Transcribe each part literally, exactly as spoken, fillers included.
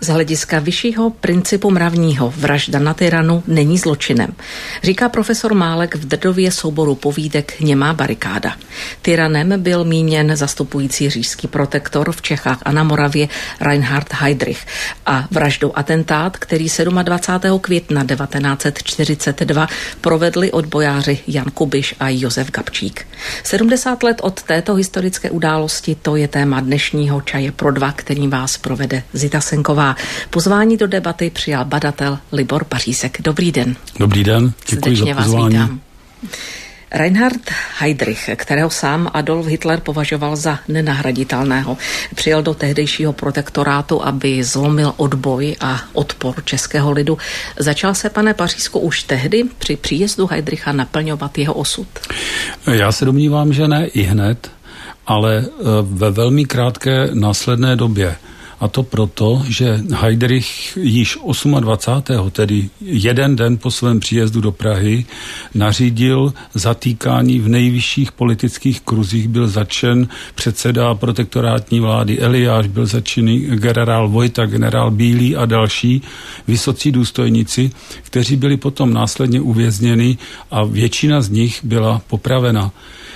Z hlediska vyššího principu mravního vražda na tyranu není zločinem, říká profesor Málek v Drdově souboru povídek Němá barikáda. Tyranem byl míněn zastupující říšský protektor v Čechách a na Moravě Reinhard Heydrich a vraždou atentát, který dvacátého sedmého května devatenáct set čtyřicet dva provedli odbojáři Jan Kubiš a Josef Gabčík. sedmdesát let od této historické události, to je téma dnešního Čaje pro dva, kterým vás provede Zita Senková. Pozvání do debaty přijal badatel Libor Pařísek. Dobrý den. Dobrý den, děkuji Srdečně za pozvání. Vás vítám. Reinhard Heydrich, kterého sám Adolf Hitler považoval za nenahraditelného, přijel do tehdejšího protektorátu, aby zlomil odboj a odpor českého lidu. Začal se, pane Pařísku, už tehdy při příjezdu Heydricha naplňovat jeho osud? Já se domnívám, že ne i hned, ale ve velmi krátké následné době. A to proto, že Heydrich již dvacátého osmého tedy jeden den po svém příjezdu do Prahy, nařídil zatýkání v nejvyšších politických kruzích. Byl zatčen předseda protektorátní vlády Eliáš, byl zatčený generál Vojta, generál Bílý a další vysocí důstojníci, kteří byli potom následně uvězněni a většina z nich byla popravena.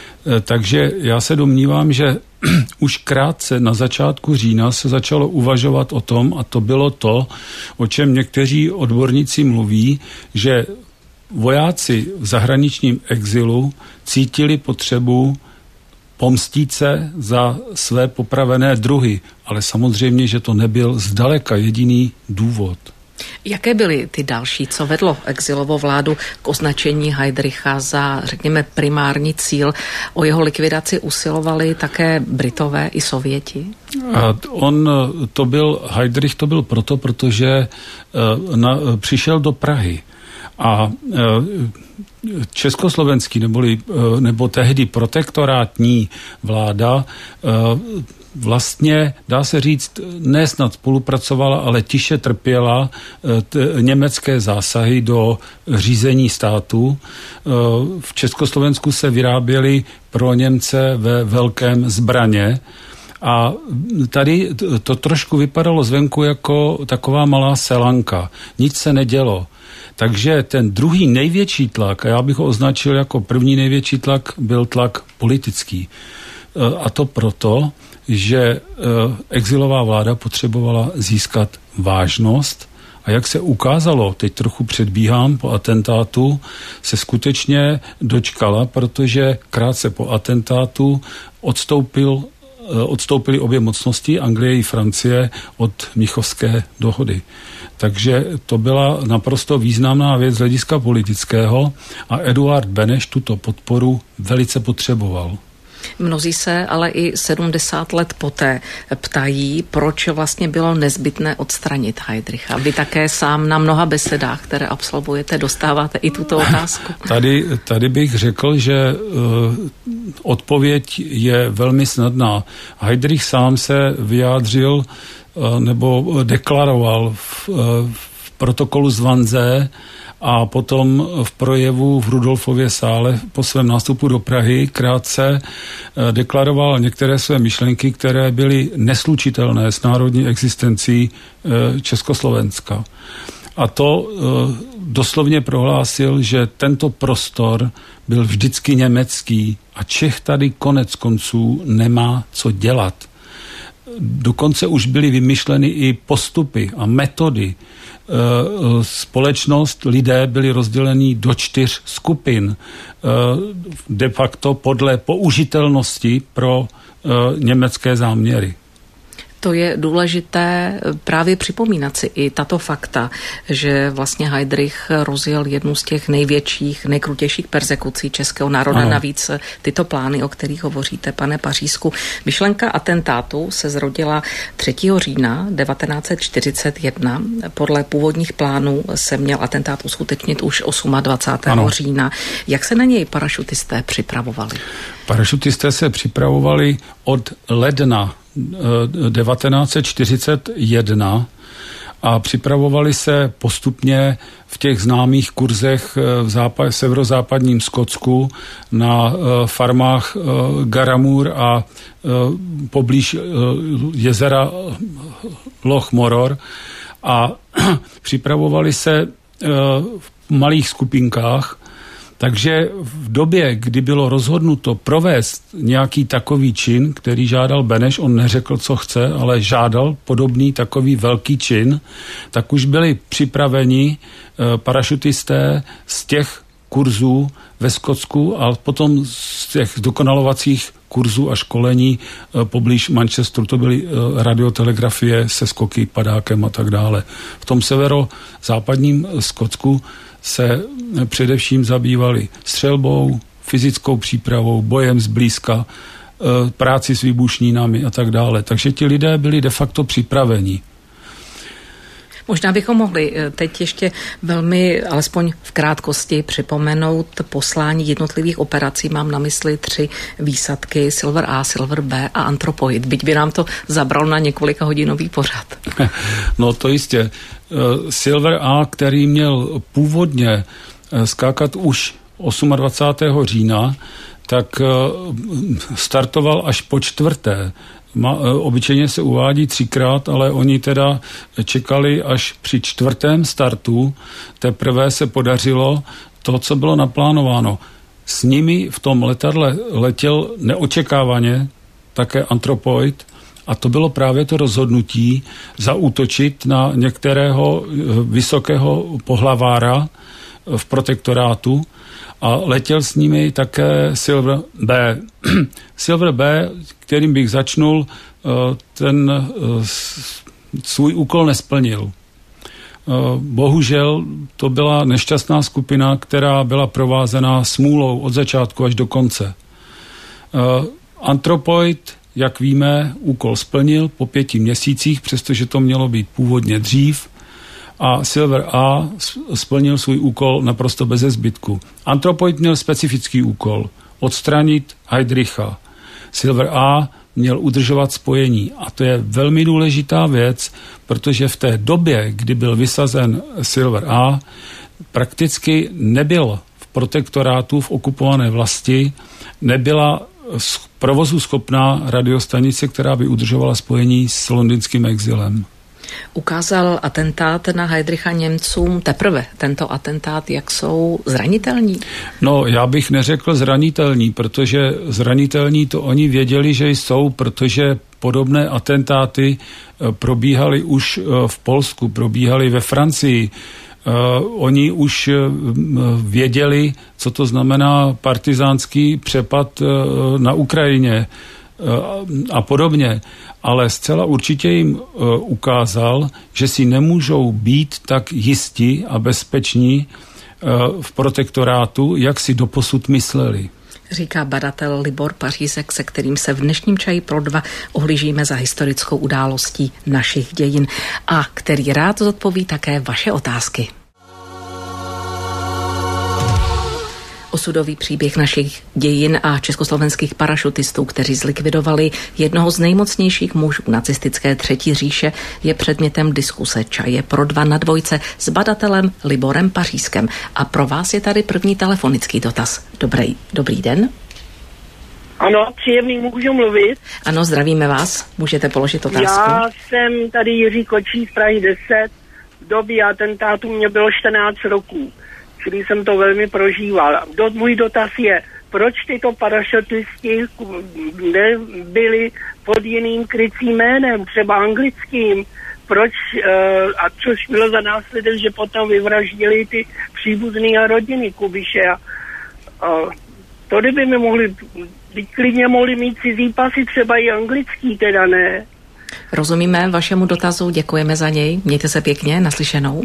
Takže já se domnívám, že už krátce na začátku října se začalo uvažovat o tom, a to bylo to, o čem někteří odborníci mluví, že vojáci v zahraničním exilu cítili potřebu pomstít se za své popravené druhy, ale samozřejmě, že to nebyl zdaleka jediný důvod. Jaké byly ty další, co vedlo exilovou vládu k označení Heydricha za, řekněme, primární cíl? O jeho likvidaci usilovali také Britové i Sověti? A on to byl, Heydrich to byl proto, protože na, přišel do Prahy a československý neboli, nebo tehdy protektorátní vláda vlastně, dá se říct, ne snad spolupracovala, ale tiše trpěla t- německé zásahy do řízení státu. V Československu se vyráběly pro Němce ve velkém zbraně a tady to trošku vypadalo zvenku jako taková malá selanka. Nic se nedělo. Takže ten druhý největší tlak, a já bych ho označil jako první největší tlak, byl tlak politický. A to proto, že exilová vláda potřebovala získat vážnost a jak se ukázalo, teď trochu předbíhám, po atentátu se skutečně dočkala, protože krátce po atentátu odstoupil, odstoupily obě mocnosti, Anglie i Francie, od Mnichovské dohody. Takže to byla naprosto významná věc z hlediska politického a Eduard Beneš tuto podporu velice potřeboval. Mnozí se ale i sedmdesát let poté ptají, proč vlastně bylo nezbytné odstranit Heydricha. Vy také sám na mnoha besedách, které absolvujete, dostáváte i tuto otázku. Tady, tady bych řekl, že uh, odpověď je velmi snadná. Heydrich sám se vyjádřil uh, nebo deklaroval v, uh, v protokolu z Wannsee a potom v projevu v Rudolfově sále po svém nástupu do Prahy krátce deklaroval některé své myšlenky, které byly neslučitelné s národní existencí Československa. A to doslovně prohlásil, že tento prostor byl vždycky německý a Čech tady konec konců nemá co dělat. Dokonce už byly vymyšleny i postupy a metody. Společnost, lidé byli rozděleni do čtyř skupin, de facto podle použitelnosti pro německé záměry. To je důležité právě připomínat si i tato fakta, že vlastně Heydrich rozjel jednu z těch největších, nejkrutějších persekucí českého národa. Ano. Navíc tyto plány, o kterých hovoříte, pane Pařísku. Myšlenka atentátu se zrodila třetího října devatenáct set čtyřicet jedna. Podle původních plánů se měl atentát uskutečnit už dvacátého osmého října. Jak se na něj parašutisté připravovali? Parašutisté se připravovali od ledna devatenáct set čtyřicet jedna a připravovali se postupně v těch známých kurzech v západ, severozápadním Skotsku na farmách Garamur a poblíž jezera Loch Moror. a připravovali se v malých skupinkách, takže v době, kdy bylo rozhodnuto provést nějaký takový čin, který žádal Beneš, on neřekl, co chce, ale žádal podobný takový velký čin, tak už byli připraveni parašutisté z těch kurzů ve Skotsku a potom z těch dokonalovacích kurzů a školení poblíž Manchesteru. To byly radiotelegrafie se skoky, padákem a tak dále. V tom severozápadním Skotsku se především zabývali střelbou, fyzickou přípravou, bojem zblízka, práci s výbušnínami a tak dále. Takže ti lidé byli de facto připraveni. Možná bychom mohli teď ještě velmi, alespoň v krátkosti, připomenout poslání jednotlivých operací. Mám na mysli tři výsadky Silver A, Silver B a Anthropoid. Byť by nám to zabralo na několika hodinový pořad. No to jistě. Silver A, který měl původně skákat už dvacátého osmého října, tak startoval až po čtvrté. Ma, obyčejně se uvádí třikrát, ale oni teda čekali až při čtvrtém startu, teprve se podařilo to, co bylo naplánováno. S nimi v tom letadle letěl neočekávaně také Anthropoid a to bylo právě to rozhodnutí zaútočit na některého vysokého pohlavára v protektorátu a letěl s nimi také Silver B. Silver B, kterým bych začnul, ten svůj úkol nesplnil. Bohužel to byla nešťastná skupina, která byla provázená smůlou od začátku až do konce. Anthropoid, jak víme, úkol splnil po pěti měsících, přestože to mělo být původně dřív, a Silver A splnil svůj úkol naprosto beze zbytku. Anthropoid měl specifický úkol odstranit Heydricha. Silver A měl udržovat spojení a to je velmi důležitá věc, protože v té době, kdy byl vysazen Silver A, prakticky nebyl v protektorátu v okupované vlasti, nebyla provozu schopná radiostanice, která by udržovala spojení s londýnským exilem. Ukázal atentát na Heydricha Němcům teprve tento atentát, jak jsou zranitelní? No, já bych neřekl zranitelní, protože zranitelní to oni věděli, že jsou, protože podobné atentáty probíhaly už v Polsku, probíhaly ve Francii. Oni už věděli, co to znamená partizánský přepad na Ukrajině a podobně. Ale zcela určitě jim ukázal, že si nemůžou být tak jistí a bezpeční v protektorátu, jak si doposud mysleli. Říká badatel Libor Pařízek, se kterým se v dnešním Čaji pro dva ohlížíme za historickou událostí našich dějin a který rád zodpoví také vaše otázky. Osudový příběh našich dějin a československých parašutistů, kteří zlikvidovali jednoho z nejmocnějších mužů nacistické třetí říše, je předmětem diskuse Čaje pro dva na dvojce s badatelem Liborem Pařízkem. A pro vás je tady první telefonický dotaz. Dobrý, dobrý den. Ano, příjemný, můžu mluvit? Ano, zdravíme vás. Můžete položit otázku. Já jsem tady Jiří Kočí z Prahy deset. V době atentátu mě bylo čtrnáct roků. Čili jsem to velmi prožíval. Do, můj dotaz je, proč tyto parašutisti byli pod jiným krycím jménem, třeba anglickým, proč, uh, a což bylo za následek, že potom vyvraždili ty příbuzný a rodiny Kubiše. Uh, to kdyby mi mohli, klidně mohli mít cizí pasy, třeba i anglický, teda ne. Rozumíme vašemu dotazu, děkujeme za něj, mějte se pěkně, naslyšenou.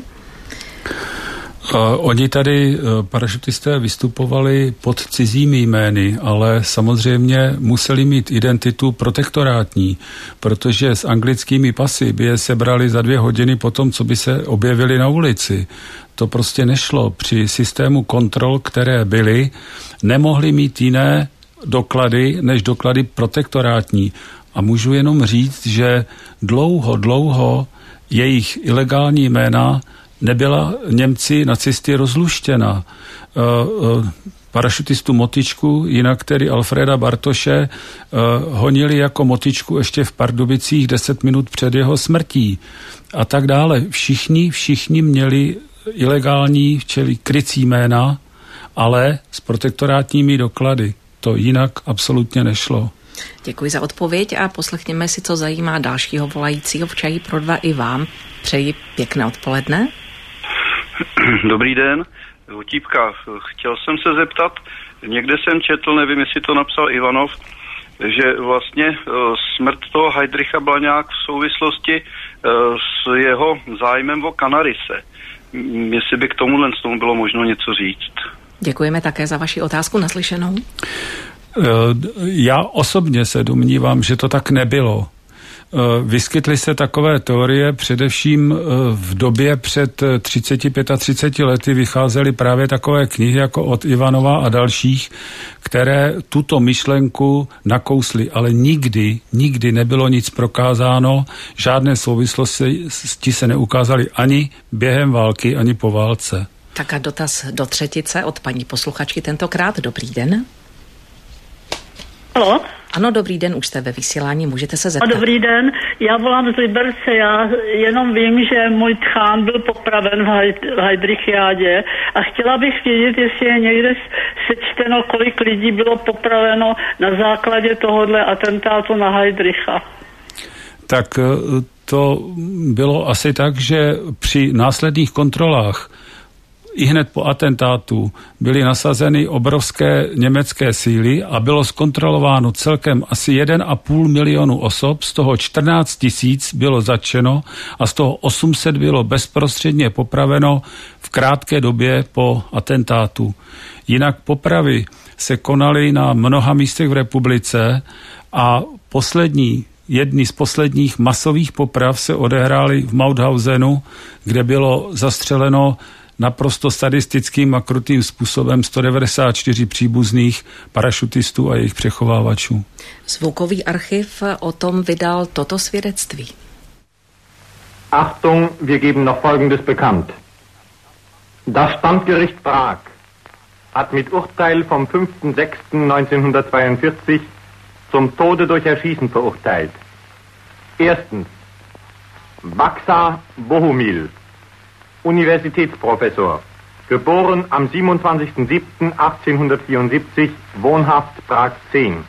Oni tady, parašutisté, vystupovali pod cizími jmény, ale samozřejmě museli mít identitu protektorátní, protože s anglickými pasy by je sebrali za dvě hodiny potom, co by se objevili na ulici. To prostě nešlo. Při systému kontrol, které byly, nemohli mít jiné doklady, než doklady protektorátní. A můžu jenom říct, že dlouho, dlouho jejich ilegální jména nebyla Němci, nacisty rozluštěna. parašutistu Motyčku, jinak tedy Alfreda Bartoše, honili jako Motyčku ještě v Pardubicích deset minut před jeho smrtí a tak dále. Všichni, všichni měli ilegální, čili krycí jména, ale s protektorátními doklady. To jinak absolutně nešlo. Děkuji za odpověď a poslechněme si, co zajímá dalšího volajícího v Čaji pro dva i vám. Přeji pěkné odpoledne. Dobrý den, Utípka. Chtěl jsem se zeptat, někde jsem četl, nevím, jestli to napsal Ivanov, že vlastně smrt toho Heydricha byla nějak v souvislosti s jeho zájmem o Canarise. Jestli by k tomuhle z tomu bylo možno něco říct. Děkujeme také za vaši otázku naslyšenou. Já osobně se domnívám, že to tak nebylo. Vyskytly se takové teorie, především v době před třicet třicet pět lety vycházely právě takové knihy jako od Ivanova a dalších, které tuto myšlenku nakously, ale nikdy, nikdy nebylo nic prokázáno, žádné souvislosti se neukázaly ani během války, ani po válce. Tak a dotaz do třetice od paní posluchačky tentokrát. Dobrý den. Halo? Ano, dobrý den, už jste ve vysílání, můžete se zeptat. Dobrý den, já volám z Liberce, já jenom vím, že můj tchán byl popraven v Heydrichiádě a chtěla bych vědět, jestli je někde sečteno, kolik lidí bylo popraveno na základě tohohle atentátu na Heydricha. Tak to bylo asi tak, že při následných kontrolách ihned po atentátu byly nasazeny obrovské německé síly a bylo zkontrolováno celkem asi jeden a půl milionu osob, z toho čtrnáct tisíc bylo zatčeno a z toho osm set bylo bezprostředně popraveno v krátké době po atentátu. Jinak popravy se konaly na mnoha místech v republice a poslední Jedny z posledních masových poprav se odehrály v Mauthausenu, kde bylo zastřeleno naprosto sadistickým a krutým způsobem sto devadesát čtyři příbuzných parašutistů a jejich přechovávačů. Zvukový archiv o tom vydal toto svědectví. Achtung, wir geben noch Folgendes bekannt. Das Standgericht Prag hat mit Urteil vom fünften sechsten neunzehnhundertzweiundvierzig zum Tode durch Erschießen verurteilt. Erstens Baksa Bohumil, Universitätsprofessor, geboren am siebenundzwanzigsten siebten achtzehnhundertvierundsiebzig, wohnhaft Prag zehn.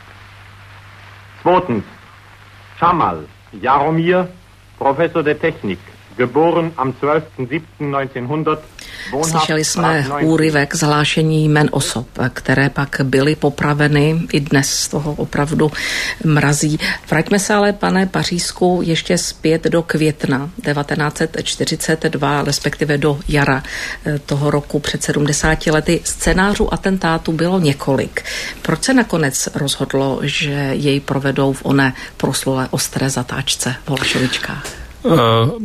Zweitens Schamal Jaromír, Professor der Technik, geboren am zwölften siebten neunzehnhundert. Slyšeli jsme úryvek zhlášení jmen osob, které pak byly popraveny. I dnes z toho opravdu mrazí. Vraťme se ale, pane Pařízku, ještě zpět do května devatenáct set čtyřicet dva, respektive do jara toho roku před sedmdesáti lety. Scénářů atentátu bylo několik. Proč se nakonec rozhodlo, že jej provedou v oné proslulé ostré zatáčce v Holešovičkách? Uh,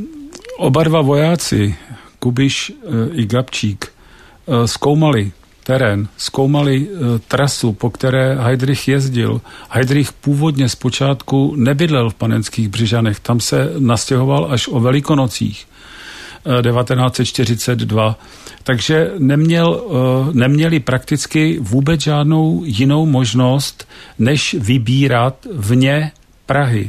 oba dva vojáci, Kubiš i Gabčík, zkoumali terén, zkoumali trasu, po které Heydrich jezdil. Heydrich původně zpočátku nebydlel v Panenských Břižanech, tam se nastěhoval až o Velikonocích devatenáct set čtyřicet dva. Takže neměl, neměli prakticky vůbec žádnou jinou možnost, než vybírat vně Prahy.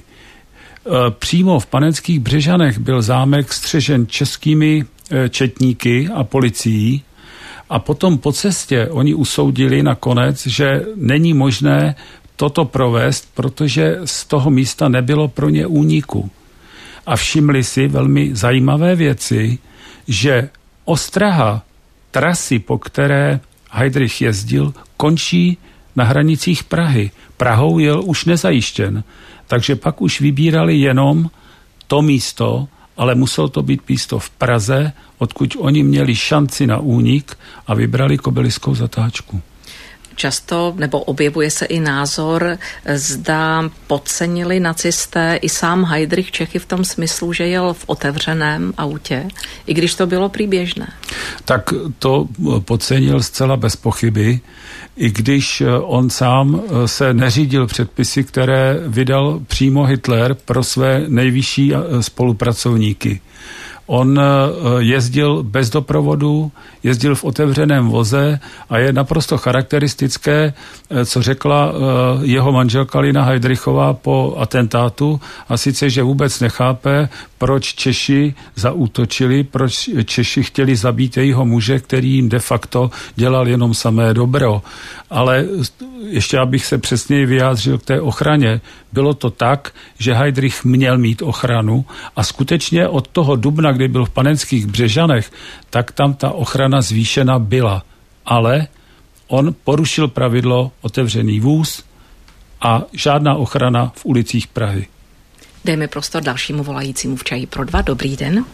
Přímo v Panenských Břežanech byl zámek střežen českými četníky a policií a potom po cestě oni usoudili nakonec, že není možné toto provést, protože z toho místa nebylo pro ně úniku. A všimli si velmi zajímavé věci, že ostraha trasy, po které Heydrich jezdil, končí na hranicích Prahy. Prahou jel už nezajištěn, takže pak už vybírali jenom to místo, ale muselo to být místo v Praze, odkud oni měli šanci na únik a vybrali Kobyliskou zatáčku. Často, nebo objevuje se i názor, zda podcenili nacisté i sám Heydrich Čechy v tom smyslu, že jel v otevřeném autě, i když to bylo prý běžné. Tak to podcenil zcela bez pochyby, i když on sám se neřídil předpisy, které vydal přímo Hitler pro své nejvyšší spolupracovníky. On jezdil bez doprovodu, jezdil v otevřeném voze a je naprosto charakteristické, co řekla jeho manželka Lina Heydrichová po atentátu, a sice, že vůbec nechápe, proč Češi zaútočili, proč Češi chtěli zabít jejího muže, který jim de facto dělal jenom samé dobro. Ale ještě abych se přesněji vyjádřil k té ochraně, bylo to tak, že Heydrich měl mít ochranu a skutečně od toho dubna, kdy byl v Panenských Břežanech, tak tam ta ochrana zvýšena byla. Ale on porušil pravidlo otevřený vůz a žádná ochrana v ulicích Prahy. Dejme prostor dalšímu volajícímu v Čaji pro dva. Dobrý den.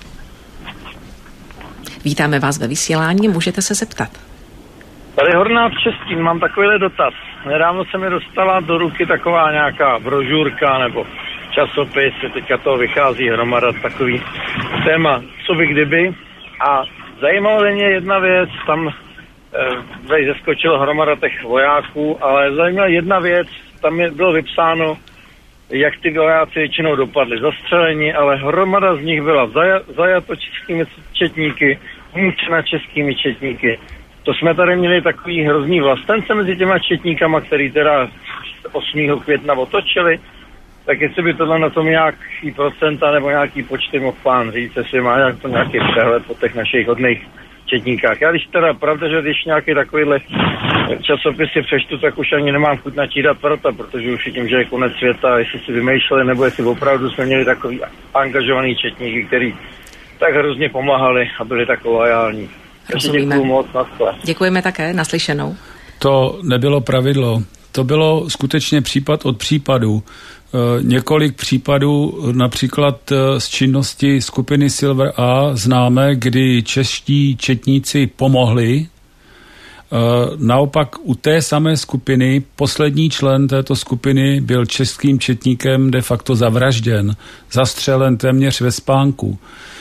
Vítáme vás ve vysílání, můžete se zeptat. Tady Hornář Český, mám takovýhle dotaz. Nedávno se mi dostala do ruky taková nějaká brožurka nebo časopis, teďka toho vychází hromada takový téma, co by kdyby. A zajímalo mě jedna věc, tam eh, zeskočila hromada těch vojáků, ale zajímala jedna věc, tam je, bylo vypsáno, jak ty vojáci většinou dopadli zastřelení, ale hromada z nich byla zaja, zajato českými četníky, mučena českými četníky. To jsme tady měli takový hrozný vlastence mezi těma četníkama, který teda osmého května otočili. Tak jestli by tohle na tom nějaký procenta nebo nějaký počty mohl pán říct, jestli má nějak, nějaký přehled po těch našich hodných četníkách. Já když teda pravda, že když nějaký takovýhle časopisy přečtu, tak už ani nemám chuť načítat prota, protože už vidím, že je konec světa, jestli si vymýšleli, nebo jestli opravdu jsme měli takový angažovaný četníky, který tak hrozně pomáhali a byli tak lojální. Děkuji moc, děkujeme také, naslyšenou. To nebylo pravidlo, to bylo skutečně případ od případu. E, několik případů, například z činnosti skupiny Silver A známe, kdy čeští četníci pomohli. E, naopak u té samé skupiny poslední člen této skupiny byl českým četníkem de facto zavražděn, zastřelen téměř ve spánku.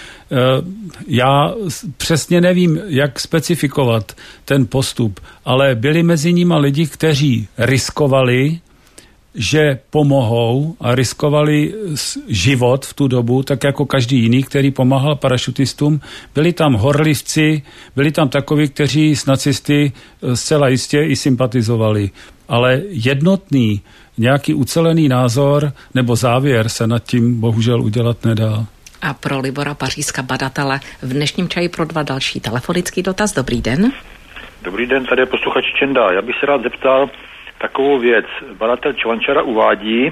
Já přesně nevím, jak specifikovat ten postup, ale byli mezi nimi lidi, kteří riskovali, že pomohou a riskovali život v tu dobu, tak jako každý jiný, který pomáhal parašutistům. Byli tam horlivci, byli tam takoví, kteří s nacisty zcela jistě i sympatizovali. Ale jednotný, nějaký ucelený názor nebo závěr se nad tím bohužel udělat nedá. A pro Libora Pařízka, badatele, v dnešním Čaji pro dva další telefonický dotaz. Dobrý den. Dobrý den, tady je posluchač Čenda. Já bych se rád zeptal takovou věc. Badatel Čvančara uvádí,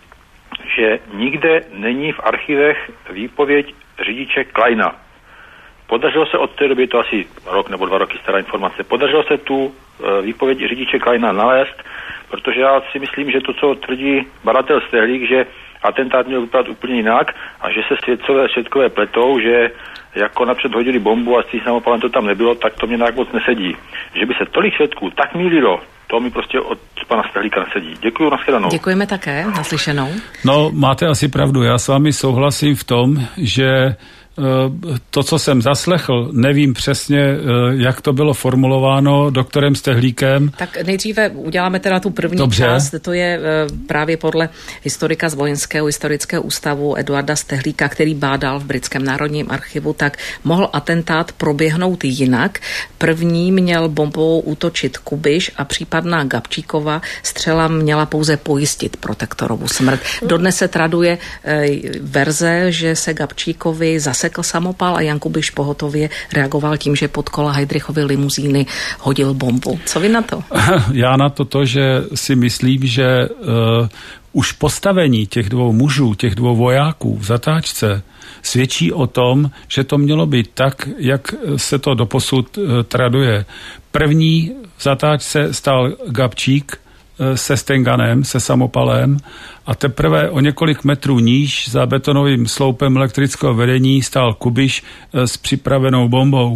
že nikde není v archivech výpověď řidiče Kleina. Podařilo se od té doby, to asi rok nebo dva roky stará informace, podařilo se tu výpověď řidiče Kleina nalézt, protože já si myslím, že to, co tvrdí badatel Stehlík, že atentát měl vypadat úplně jinak a že se svědcové svědkové pletou, že jako napřed hodili bombu a s tím samopalem to tam nebylo, tak to mě nějak moc nesedí. Že by se tolik svědků tak mýlilo, to mi prostě od pana Stehlíka nesedí. Děkuju, nashledanou. Děkujeme také, naslyšenou. No, máte asi pravdu, já s vámi souhlasím v tom, že to, co jsem zaslechl, nevím přesně, jak to bylo formulováno doktorem Stehlíkem. Tak nejdříve uděláme teda tu první Dobře. část, to je právě podle historika z Vojenského historického ústavu Eduarda Stehlíka, který bádal v Britském národním archivu, tak mohl atentát proběhnout jinak. První měl bombou útočit Kubiš a případná Gabčíkova střela měla pouze pojistit protektorovu smrt. Dodnes se traduje verze, že se Gabčíkovi zase sekl samopal a Jan Kubiš pohotově reagoval tím, že pod kola Heydrichovy limuzíny hodil bombu. Co vy na to? Já na to to, že si myslím, že uh, už postavení těch dvou mužů, těch dvou vojáků v zatáčce svědčí o tom, že to mělo být tak, jak se to doposud uh, traduje. První v zatáčce stál Gabčík se Stenganem, se samopalem a teprve o několik metrů níž za betonovým sloupem elektrického vedení stál Kubiš s připravenou bombou.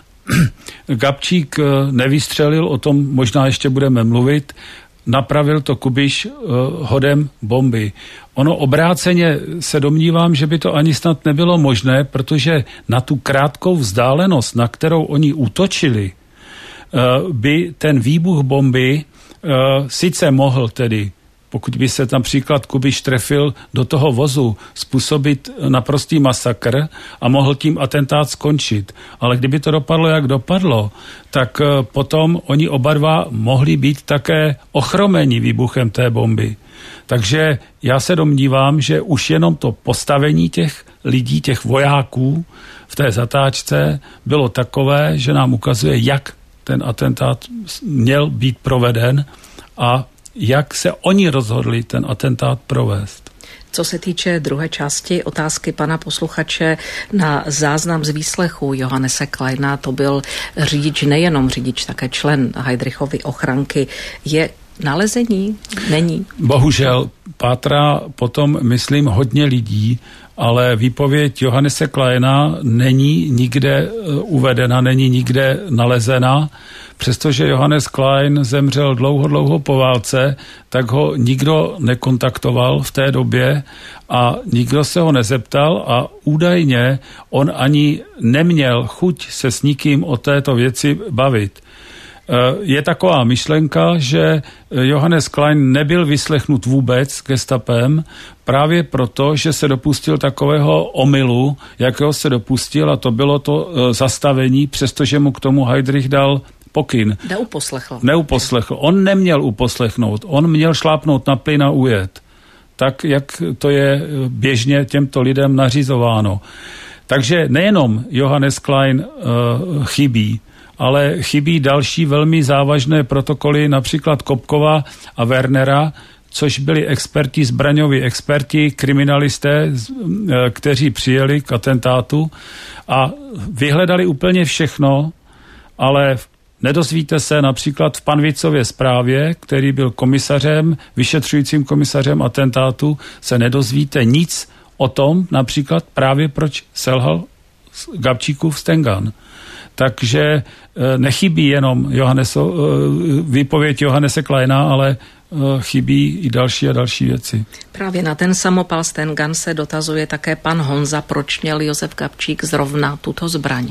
Gabčík nevystřelil, o tom možná ještě budeme mluvit, napravil to Kubiš hodem bomby. Ono obráceně se domnívám, že by to ani snad nebylo možné, protože na tu krátkou vzdálenost, na kterou oni útočili, by ten výbuch bomby Uh, sice mohl tedy pokud by se například Kubiš trefil do toho vozu, způsobit naprostý masakr a mohl tím atentát skončit. Ale kdyby to dopadlo, jak dopadlo, tak potom oni oba dva mohli být také ochromeni výbuchem té bomby. Takže já se domnívám, že už jenom to postavení těch lidí, těch vojáků v té zatáčce bylo takové, že nám ukazuje, jak ten atentát měl být proveden a jak se oni rozhodli ten atentát provést. Co se týče druhé části otázky pana posluchače na záznam z výslechu Johannese Kleina, to byl řidič, nejenom řidič, také člen Heydrichovy ochranky. Je nalezení? Není? Bohužel pátrá potom, myslím, hodně lidí, ale výpověď Johannese Kleina není nikde uvedena, není nikde nalezena. Přestože Johannes Klein zemřel dlouho, dlouho po válce, tak ho nikdo nekontaktoval v té době a nikdo se ho nezeptal a údajně on ani neměl chuť se s nikým o této věci bavit. Je taková myšlenka, že Johannes Klein nebyl vyslechnut vůbec gestapem právě proto, že se dopustil takového omylu, jakého se dopustil, a to bylo to zastavení, přestože mu k tomu Heydrich dal pokyn. Neuposlechl. Neuposlechl. On neměl uposlechnout, on měl šlápnout na plyn a ujet. Tak, jak to je běžně těmto lidem nařizováno. Takže nejenom Johannes Klein uh, chybí, ale chybí další velmi závažné protokoly, například Kopkova a Wernera, což byli experti, zbraňoví experti, kriminalisté, kteří přijeli k atentátu a vyhledali úplně všechno, ale nedozvíte se například v Panvicově zprávě, který byl komisařem, vyšetřujícím komisařem atentátu, se nedozvíte nic o tom, například právě proč selhal Gabčíkův Stengan. Takže nechybí jenom Johanneso, výpověď Johannese Kleina, ale chybí i další a další věci. Právě na ten samopal Stengan se dotazuje také pan Honza, proč měl Josef Gabčík zrovna tuto zbraň.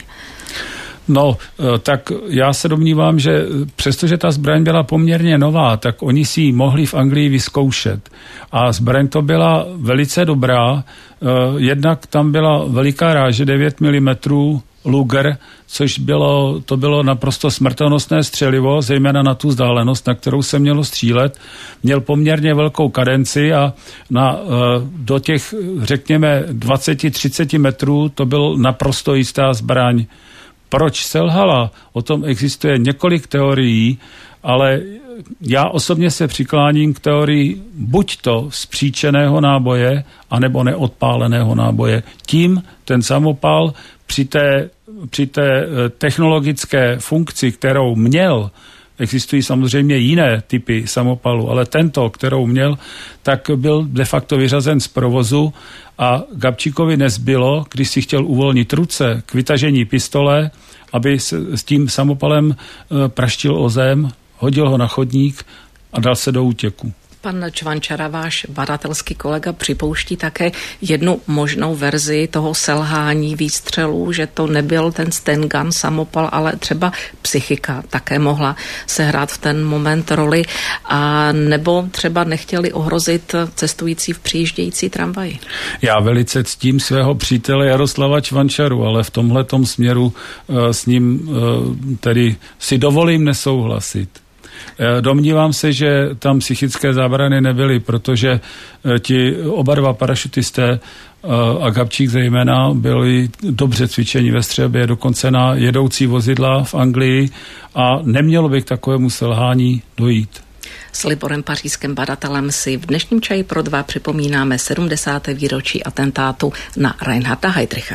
No, tak já se domnívám, že přestože ta zbraň byla poměrně nová, tak oni si ji mohli v Anglii vyzkoušet. A zbraň to byla velice dobrá, jednak tam byla veliká ráže devět milimetrů Luger, což bylo, to bylo naprosto smrtonosné střelivo, zejména na tu vzdálenost, na kterou se mělo střílet. Měl poměrně velkou kadenci a na, do těch, řekněme, dvacet třicet metrů to byl naprosto jistá zbraň. Proč selhala? O tom existuje několik teorií, ale já osobně se přikláním k teorii buď to spříčeného náboje, anebo neodpáleného náboje. Tím ten samopal při té, při té technologické funkci, kterou měl, existují samozřejmě jiné typy samopalu, ale tento, kterou měl, tak byl de facto vyřazen z provozu a Gabčíkovi nezbylo, když si chtěl uvolnit ruce k vytažení pistole, aby se s tím samopalem praštil o zem, hodil ho na chodník a dal se do útěku. Pan Čvančara, váš badatelský kolega, připouští také jednu možnou verzi toho selhání výstřelů, že to nebyl ten Stengan samopal, ale třeba psychika také mohla sehrát v ten moment roli, a nebo třeba nechtěli ohrozit cestující v přijíždějící tramvaji. Já velice ctím svého přítele Jaroslava Čvančaru, ale v tomhletom směru uh, s ním uh, tedy si dovolím nesouhlasit. Domnívám se, že tam psychické zábrany nebyly, protože ti oba dva parašutisté a Gabčík zejména byli dobře cvičeni ve střelbě, dokonce na jedoucí vozidla v Anglii a nemělo by k takovému selhání dojít. S Liborem Paříským, badatelem, si v dnešním čaji pro dva připomínáme sedmdesáté výročí atentátu na Reinharda Heydricha.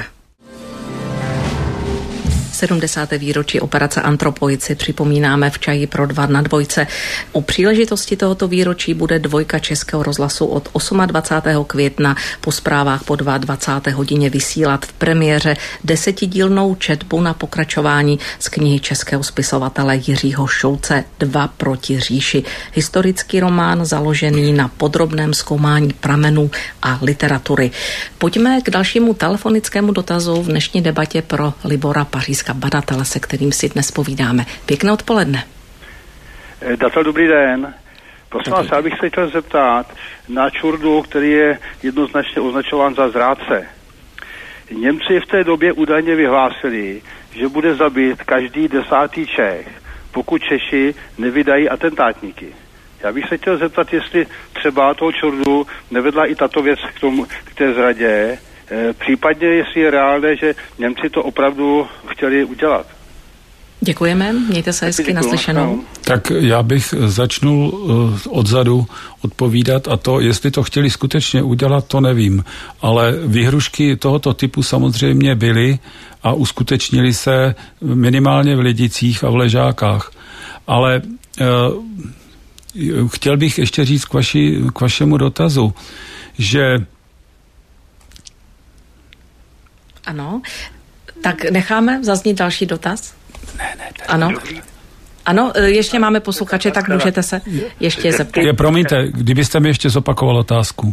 sedmdesáté výročí operace Antropoid si připomínáme v čaji pro dva na dvojce. U příležitosti tohoto výročí bude dvojka Českého rozhlasu od dvacátého osmého května po zprávách po dvacáté druhé hodině vysílat v premiéře desetidílnou četbu na pokračování z knihy českého spisovatele Jiřího Šulce Dva proti říši. Historický román založený na podrobném zkoumání pramenů a literatury. Pojďme k dalšímu telefonickému dotazu v dnešní debatě pro Libora Paříska, badatele, se kterým si dnes povídáme. Pěkné odpoledne. Datel, dobrý den. Prosím vás, já bych se chtěl zeptat na Čurdu, který je jednoznačně označován za zrádce. Němci v té době údajně vyhlásili, že bude zabít každý desátý Čech, pokud Češi nevydají atentátníky. Já bych se chtěl zeptat, jestli třeba toho Čurdu nevedla i tato věc k, tomu, k té zradě, e, případně jestli je reálné, že Němci to opravdu chtěli udělat. Děkujeme, mějte se hezky, naslyšenou. Tak já bych začnul uh, odzadu odpovídat a to, jestli to chtěli skutečně udělat, to nevím. Ale výhrušky tohoto typu samozřejmě byly a uskutečnili se minimálně v Lidicích a v Ležákách. Ale uh, chtěl bych ještě říct k, vaši, k vašemu dotazu, že... Ano, tak necháme zaznít další dotaz? Ne, ne, ano. Ano, ještě máme posluchače, tak můžete se ještě zeptat. Je, promiňte, kdybyste mi ještě zopakoval otázku.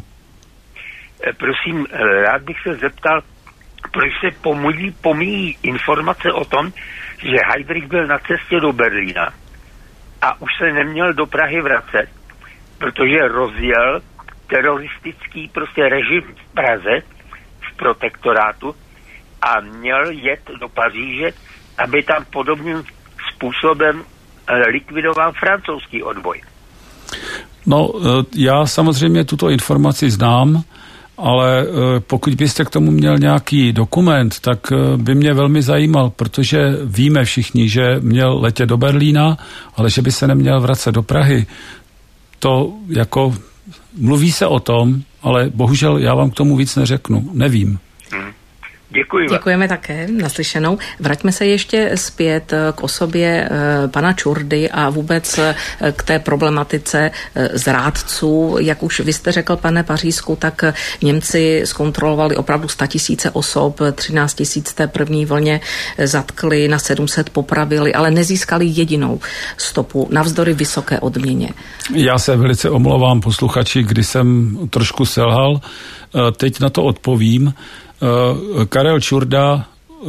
Prosím, rád bych se zeptal, proč se pomíjí, pomíjí informace o tom, že Heydrich byl na cestě do Berlína a už se neměl do Prahy vracet, protože rozjel teroristický prostě režim v Praze, v protektorátu, a měl jet do Paříže, aby tam podobným způsobem likvidoval francouzský odboj. No, já samozřejmě tuto informaci znám, ale pokud byste k tomu měl nějaký dokument, tak by mě velmi zajímal, protože víme všichni, že měl letět do Berlína, ale že by se neměl vracet do Prahy. To jako, mluví se o tom, ale bohužel já vám k tomu víc neřeknu, nevím. Hmm. Děkuji. Děkujeme také, naslyšenou. Vraťme se ještě zpět k osobě pana Čurdy a vůbec k té problematice zrádců. Jak už vy jste řekl, pane Pařízku, tak Němci zkontrolovali opravdu statisíce osob, třináct tisíc té první vlně zatkli, na sedm set popravili, ale nezískali jedinou stopu navzdory vysoké odměně. Já se velice omlouvám posluchači, kdy jsem trošku selhal. Teď na to odpovím. Karel Čurda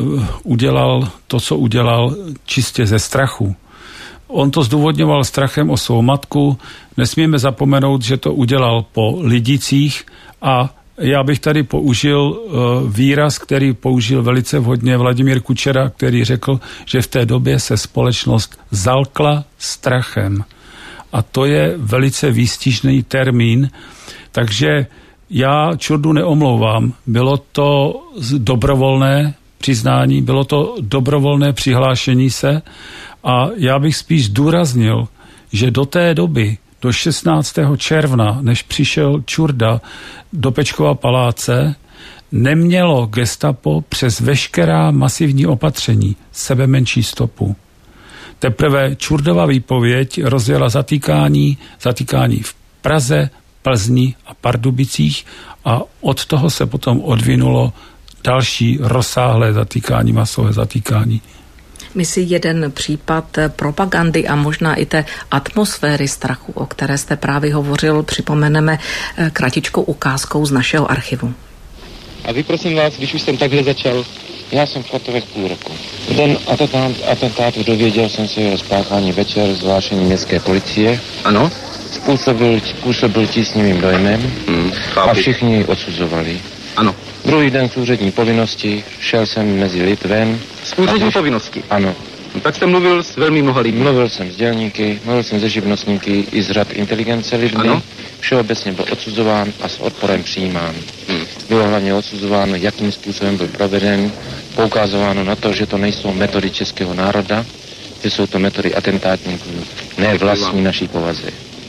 udělal to, co udělal, čistě ze strachu. On to zdůvodňoval strachem o svou matku. Nesmíme zapomenout, že to udělal po Lidicích a já bych tady použil výraz, který použil velice vhodně Vladimír Kučera, který řekl, že v té době se společnost zalkla strachem. A to je velice výstižný termín, takže já Čurdu neomlouvám. Bylo to dobrovolné přiznání, bylo to dobrovolné přihlášení se a já bych spíš zdůraznil, že do té doby, do šestnáctého června, než přišel Čurda do Pečkova paláce, nemělo gestapo přes veškerá masivní opatření sebe menší stopu. Teprve Čurdova výpověď rozjela zatýkání, zatýkání v Praze, Plzni a Pardubicích a od toho se potom odvinulo další rozsáhlé zatýkání, masové zatýkání. My si jeden případ propagandy a možná i té atmosféry strachu, o které jste právě hovořil, připomeneme kratičkou ukázkou z našeho archivu. A vy, prosím vás, když už jsem takhle začal, já jsem v Klatovech půl roku. Den atentátu dověděl jsem se o spáchání večer zvláštní městské policie. Ano. Způsobil, působil tísnivým dojmem hmm, a všichni odsuzovali. Ano. Druhý den z úřední povinnosti šel jsem mezi lid ven. Z úřední povinnosti? Ano. No, tak jste mluvil s velmi mnoha lidmi. Mluvil jsem s dělníky, mluvil jsem se živnostníky i z řad inteligence lidmi. Ano. Všeobecně byl odsuzován a s odporem přijímán. Hmm. Bylo hlavně odsuzováno, jakým způsobem byl proveden, poukázováno na to, že to nejsou metody českého národa, že jsou to metody atentátníků, ne vlastní naší povaze.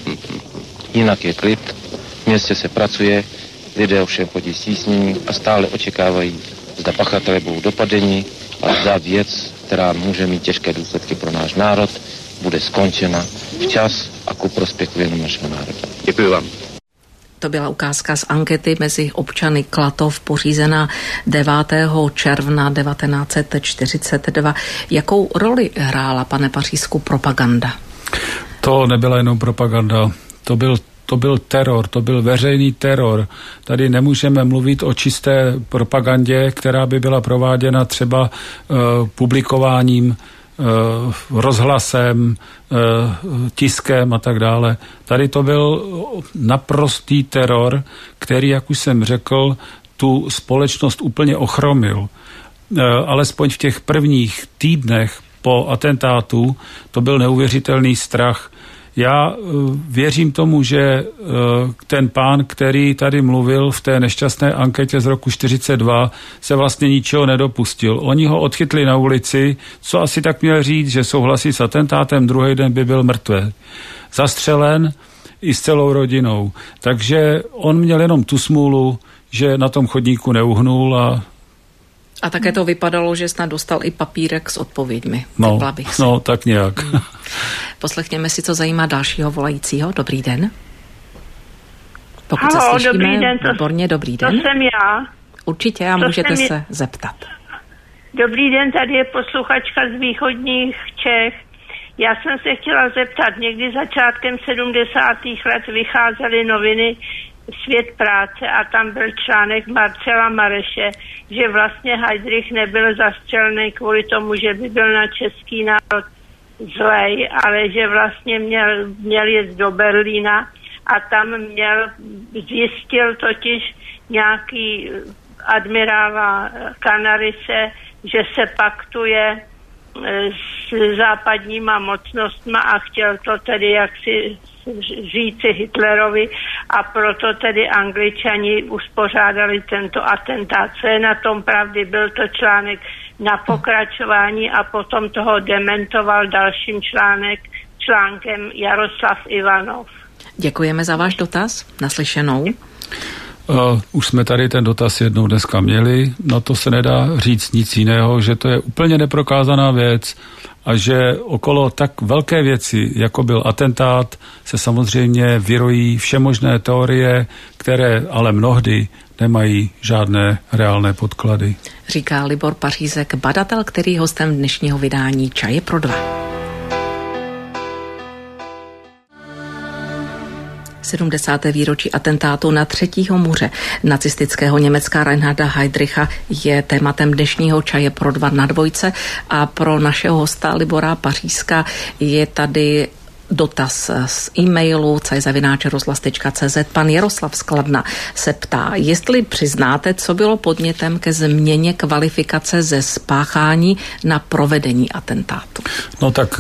Jinak je klid, v městě se pracuje, lidé ovšem chodí stísnění a stále očekávají, zda pachatelé budou dopadeni a zda věc, která může mít těžké důsledky pro náš národ, bude skončena včas a ku prospěchu jenom našeho národa. Děkuji vám. To byla ukázka z ankety mezi občany Klatov pořízená devátého června devatenáct set čtyřicet dva. Jakou roli hrála, pane Pařízku, propaganda? To nebyla jenom propaganda, to byl To byl teror, to byl veřejný teror. Tady nemůžeme mluvit o čisté propagandě, která by byla prováděna třeba uh, publikováním rozhlasem, tiskem a tak dále. Tady to byl naprostý teror, který, jak už jsem řekl, tu společnost úplně ochromil. Alespoň v těch prvních týdnech po atentátu to byl neuvěřitelný strach. Já věřím tomu, že ten pán, který tady mluvil v té nešťastné anketě z roku čtyřicet dva, se vlastně ničeho nedopustil. Oni ho odchytli na ulici, co asi tak měl říct, že souhlasí s atentátem, druhý den by byl mrtvý. Zastřelen i s celou rodinou. Takže on měl jenom tu smůlu, že na tom chodníku neuhnul a A také to vypadalo, že snad dostal i papírek s odpověďmi. No, no tak nějak. Hmm. Poslechněme si, co zajímá dalšího volajícího. Dobrý den. Pokud Halo, se slyšíme, dobrý den, to, výborně, dobrý den. To jsem já. Určitě a to můžete jsem... se zeptat. Dobrý den, tady je posluchačka z východních Čech. Já jsem se chtěla zeptat, někdy začátkem sedmdesátých let vycházely noviny Svět práce a tam byl článek Marcela Mareše, že vlastně Heydrich nebyl zastřelený kvůli tomu, že by byl na český národ zlej, ale že vlastně měl, měl jet do Berlína a tam měl, zjistil totiž nějaký admirála Canarise, že se paktuje s západníma mocnostma a chtěl to tedy jaksi říci Hitlerovi a proto tedy Angličani uspořádali tento atentát. Co je na tom pravdy? Byl to článek na pokračování a potom toho dementoval dalším článek, článkem Jaroslav Ivanov. Děkujeme za váš dotaz. Naslyšenou. Uh, už jsme tady ten dotaz jednou dneska měli, na to se nedá říct nic jiného, že to je úplně neprokázaná věc a že okolo tak velké věci, jako byl atentát, se samozřejmě vyrojí všemožné teorie, které ale mnohdy nemají žádné reálné podklady. Říká Libor Pařízek, badatel, který je hostem dnešního vydání Čaje pro dva. sedmdesáté výročí atentátu na třetího muže nacistického Německa Reinharda Heydricha je tématem dnešního Čaje pro dva na dvojce a pro našeho hosta Libora Pařízka je tady dotaz z e-mailu c zavináč rozhlas tečka c z. Pan Jaroslav z Kladna se ptá, jestli přiznáte, co bylo podnětem ke změně kvalifikace ze spáchání na provedení atentátu. No tak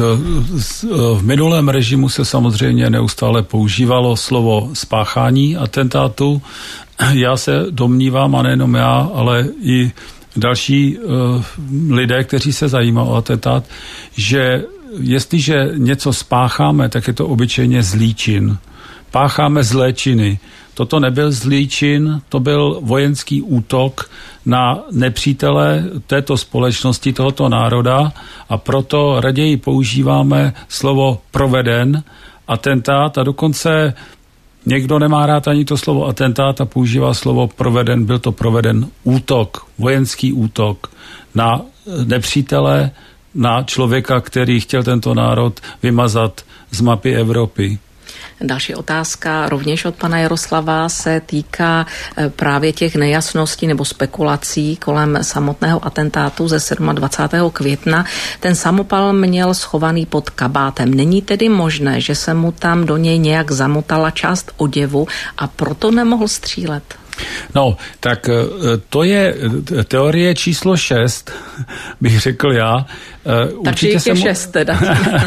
v minulém režimu se samozřejmě neustále používalo slovo spáchání atentátu. Já se domnívám, a nejenom já, ale i další lidé, kteří se zajímají o atentát, že jestliže něco spácháme, tak je to obyčejně zlý čin. Pácháme zlé činy. Toto nebyl zlý čin, to byl vojenský útok na nepřítele této společnosti, tohoto národa a proto raději používáme slovo proveden, atentát a dokonce někdo nemá rád ani to slovo atentát a používá slovo proveden, byl to proveden útok, vojenský útok na nepřítele, na člověka, který chtěl tento národ vymazat z mapy Evropy. Další otázka rovněž od pana Jaroslava se týká právě těch nejasností nebo spekulací kolem samotného atentátu ze dvacátého sedmého května. Ten samopal měl schovaný pod kabátem. Není tedy možné, že se mu tam do něj nějak zamotala část oděvu a proto nemohl střílet? No, tak to je teorie číslo šest, bych řekl já. Takže je mu... šest teda.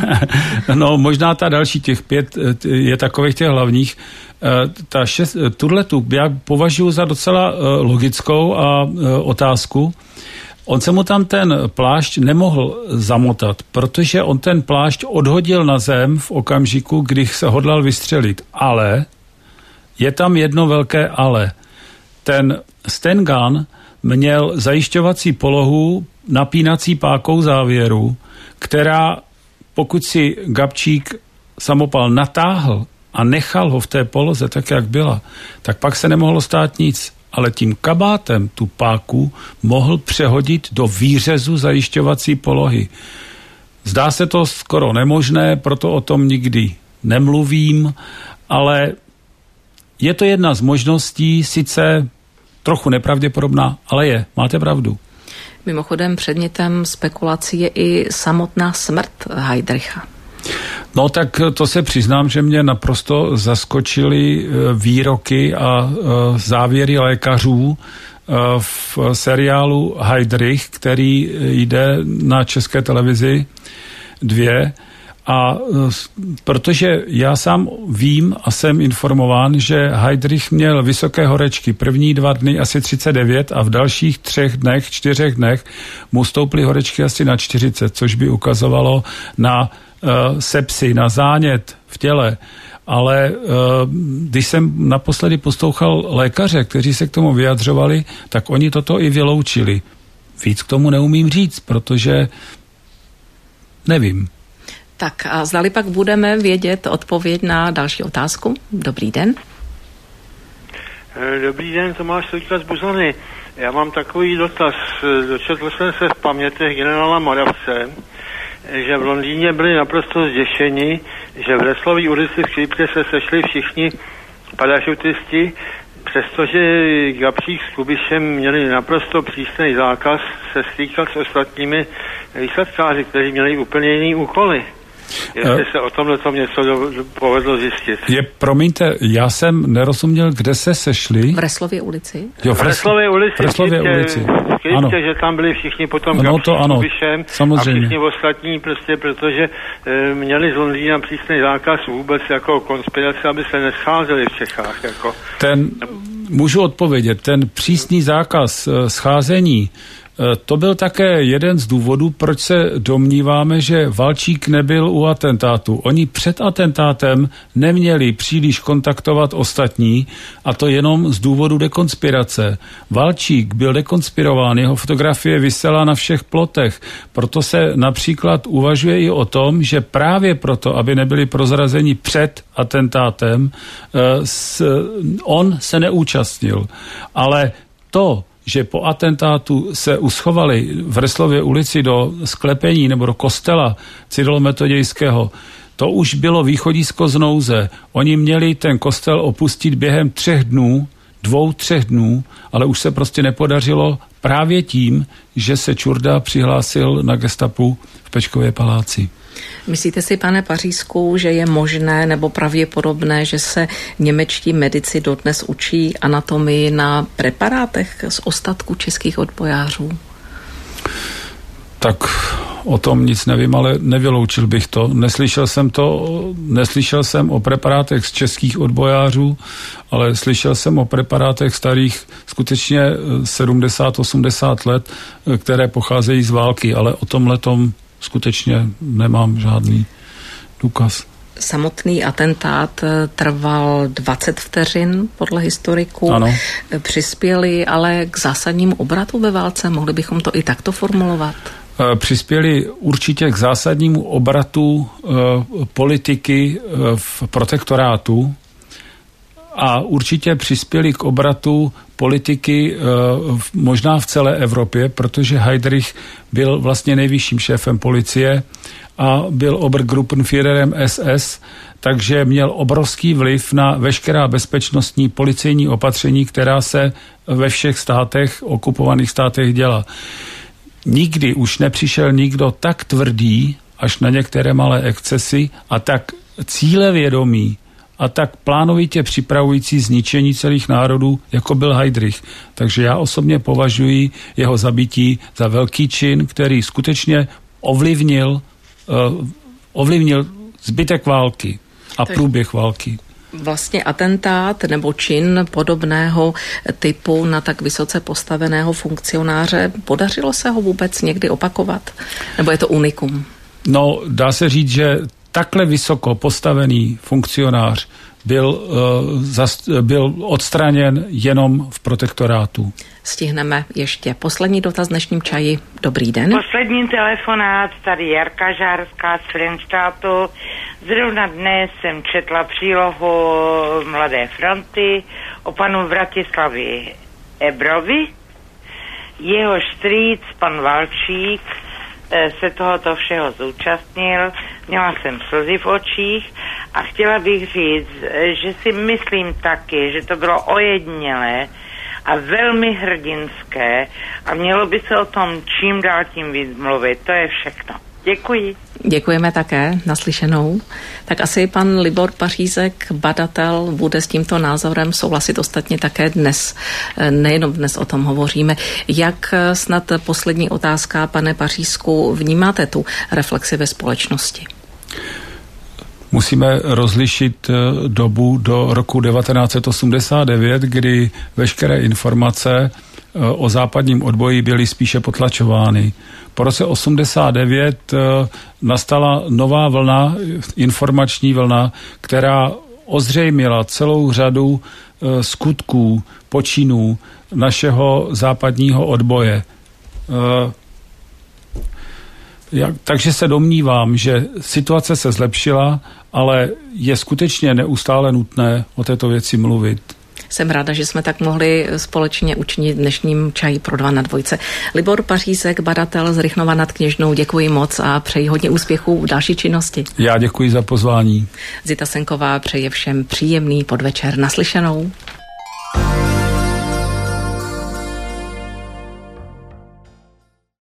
No, možná ta další, těch pět je takových těch hlavních. Ta šest, tuhletu já považuji za docela logickou a otázku. On se mu tam ten plášť nemohl zamotat, protože on ten plášť odhodil na zem v okamžiku, kdy se hodlal vystřelit. Ale je tam jedno velké ale. Ten Stengun měl zajišťovací polohu napínací pákou závěru, která, pokud si Gabčík samopal natáhl a nechal ho v té poloze tak, jak byla, tak pak se nemohlo stát nic. Ale tím kabátem tu páku mohl přehodit do výřezu zajišťovací polohy. Zdá se to skoro nemožné, proto o tom nikdy nemluvím, ale je to jedna z možností, sice trochu nepravděpodobná, ale je. Máte pravdu. Mimochodem předmětem spekulací je i samotná smrt Heydricha. No tak to se přiznám, že mě naprosto zaskočily výroky a závěry lékařů v seriálu Heydrich, který jde na České televizi dvě. A protože já sám vím a jsem informován, že Heydrich měl vysoké horečky první dva dny asi třicet devět a v dalších třech dnech, čtyřech dnech mu stouply horečky asi na čtyřicet, což by ukazovalo na uh, sepsi, na zánět v těle. Ale uh, když jsem naposledy poslouchal lékaře, kteří se k tomu vyjadřovali, tak oni toto i vyloučili. Víc k tomu neumím říct, protože nevím. Tak a zdali pak budeme vědět odpověď na další otázku? Dobrý den. Dobrý den, Tomáš Sojka z Buzany. Já mám takový dotaz. Dočetl jsem se v pamětech generála Moravce, že v Londýně byli naprosto zděšeni, že v Wrestlově ulici v Chřipce se sešli všichni parašutisti, přestože Gabřík s Kubišem měli naprosto přísný zákaz se stýkat s ostatními výsledkáři, kteří měli úplně jiný úkoly. Jestli se o tomhle tom něco do, do, povedlo zjistit. Je, promiňte, já jsem nerozuměl, kde se sešli. V Reslově ulici. Jo, v Reslově ulici. V Reslově ulici. Ano. Že tam byli všichni potom no, to ano, Kubišem a všichni ostatní, prostě, protože e, měli z Londýna přísný zákaz vůbec jako konspirace, aby se nescházeli v Čechách. Jako. Ten, můžu odpovědět, ten přísný zákaz e, scházení, to byl také jeden z důvodů, proč se domníváme, že Valčík nebyl u atentátu. Oni před atentátem neměli příliš kontaktovat ostatní, a to jenom z důvodu dekonspirace. Valčík byl dekonspirován, jeho fotografie visela na všech plotech, proto se například uvažuje i o tom, že právě proto, aby nebyli prozrazeni před atentátem, on se neúčastnil. Ale to, že po atentátu se uschovali v Reslově ulici do sklepení nebo do kostela Cyrilometodějského, to už bylo východisko z nouze. Oni měli ten kostel opustit během třech dnů, dvou, třech dnů, ale už se prostě nepodařilo právě tím, že se Čurda přihlásil na gestapu v Pečkově paláci. Myslíte si, pane Pařízku, že je možné nebo pravděpodobné, že se němečtí medici dodnes učí anatomii na preparátech z ostatku českých odbojářů? Tak o tom nic nevím, ale nevyloučil bych to. Neslyšel jsem to, neslyšel jsem o preparátech z českých odbojářů, ale slyšel jsem o preparátech starých skutečně sedmdesát osmdesát let, které pocházejí z války, ale o tomhletom skutečně nemám žádný důkaz. Samotný atentát trval dvacet vteřin podle historiků. Ano. Přispěli ale k zásadnímu obratu ve válce, mohli bychom to i takto formulovat? Přispěli určitě k zásadnímu obratu e, politiky e, v protektorátu a určitě přispěli k obratu politiky e, možná v celé Evropě, protože Heydrich byl vlastně nejvyšším šéfem policie a byl Obergruppenführerem S S, takže měl obrovský vliv na veškerá bezpečnostní policejní opatření, která se ve všech státech, okupovaných státech děla. Nikdy už nepřišel nikdo tak tvrdý, až na některé malé excesy, a tak cílevědomý a tak plánovitě připravující zničení celých národů, jako byl Heydrich. Takže já osobně považuji jeho zabití za velký čin, který skutečně ovlivnil, uh, ovlivnil zbytek války a tak průběh války. Vlastně atentát nebo čin podobného typu na tak vysoce postaveného funkcionáře, podařilo se ho vůbec někdy opakovat? Nebo je to unikum? No, dá se říct, že takhle vysoko postavený funkcionář byl, uh, zast, byl odstraněn jenom v protektorátu. Stihneme ještě poslední dotaz dnešním čaji. Dobrý den. Poslední telefonát, tady Jarka Žárská z Frenštátu. Zrovna dnes jsem četla přílohu Mladé fronty o panu Vratislavi Ebrovi. Jeho strýc, pan Valčík, se tohoto všeho zúčastnil. Měla jsem slzy v očích a chtěla bych říct, že si myslím taky, že to bylo ojedinělé a velmi hrdinské a mělo by se o tom čím dál tím víc mluvit. To je všechno. Děkuji. Děkujeme také, naslyšenou. Tak asi pan Libor Pařízek, badatel, bude s tímto názorem souhlasit ostatně také dnes. Nejenom dnes o tom hovoříme. Jak snad poslední otázka, pane Pařízku, vnímáte tu reflexi ve společnosti? Musíme rozlišit dobu do roku devatenáct set osmdesát devět, kdy veškeré informace o západním odboji byly spíše potlačovány. Po roce osmdesát devět nastala nová vlna, informační vlna, která ozřejmila celou řadu skutků, počinů našeho západního odboje. Jak, takže se domnívám, že situace se zlepšila, ale je skutečně neustále nutné o této věci mluvit. Jsem ráda, že jsme tak mohli společně učinit dnešním čaji pro dva na dvojce. Libor Pařízek, badatel z Rychnova nad Kněžnou, děkuji moc a přeji hodně úspěchů v další činnosti. Já děkuji za pozvání. Zita Senková přeje všem příjemný podvečer. Naslyšenou.